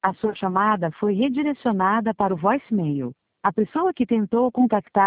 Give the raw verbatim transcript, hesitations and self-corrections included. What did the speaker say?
A sua chamada foi redirecionada para o voicemail. A pessoa que tentou contactar